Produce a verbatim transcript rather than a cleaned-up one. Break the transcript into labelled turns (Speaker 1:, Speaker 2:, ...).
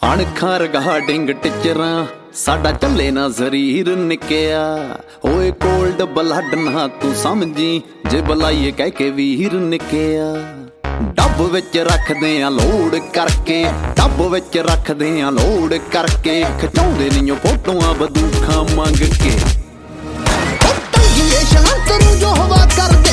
Speaker 1: ਅਣਖਾਂ regarding ਟੀਚਰਾਂ ਸਾਡਾ ਚੱਲੇ ਨਾ ਜ਼ਰੀਰ ਨਿੱਕਿਆ। ਓਏ ਕੋਲਡ ਬਲੱਡ ਨਾ ਤੂੰ ਸਮਝੀ ਜੇ ਬੁਲਾਈਏ ਕਹਿ ਕੇ ਵੀਰ ਨਿੱਕਿਆ। ਡੱਬ ਵਿੱਚ ਰੱਖਦੇ ਆ ਲੋੜ ਕਰਕੇ, ਡੱਬ ਵਿੱਚ ਰੱਖਦੇ ਆ ਲੋੜ ਕਰਕੇ, ਖਿਚਾਉਂਦੇ ਨਹੀਂ ਫੋਟੋਆਂ ਬੰਦੂਕਾਂ ਮੰਗ ਕੇ। ਤੰਗੀਏ ਸ਼ਾਂਤ ਨੂੰ ਜੋ ਹਵਾ ਕਰਦੇ